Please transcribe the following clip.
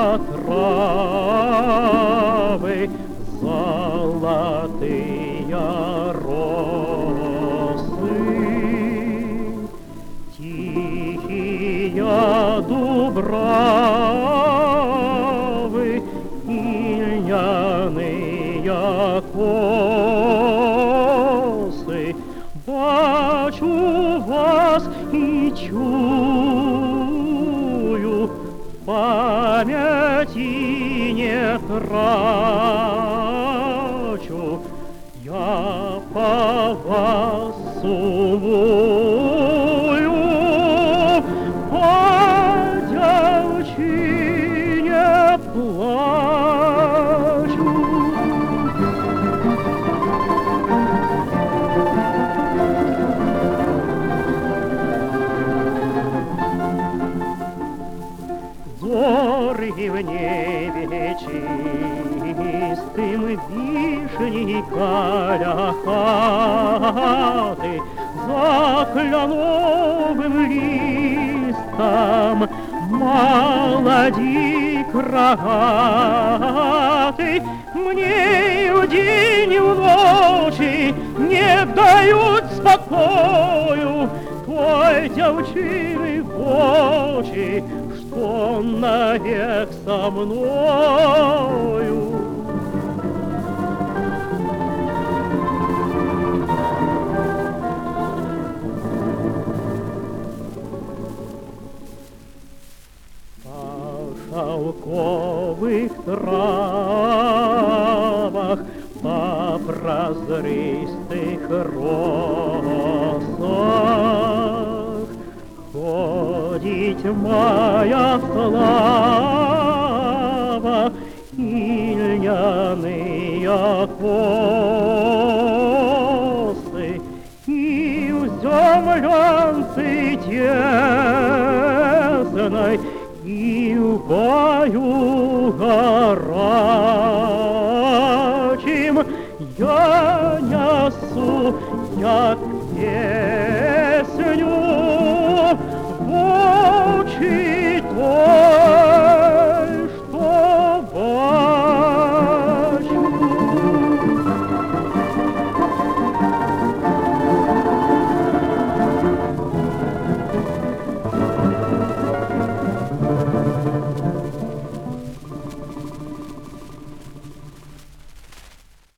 травы, золотые росы, тихие дубравы и льняные косы. Бачу вас и чую, в памяти не трачу. Я по вас сумую, по девчине плачу. Зоры в небе чистым вишней каляхаты, за кленовым листом молодик рогатый. Мне и в день, и в ночи не дают спокою той девчины в очи, что навек со мною. По шелковых травах, по прозрыстых росах ходит моя слава и льняные косы, и в землянце тесной, и в бою гора.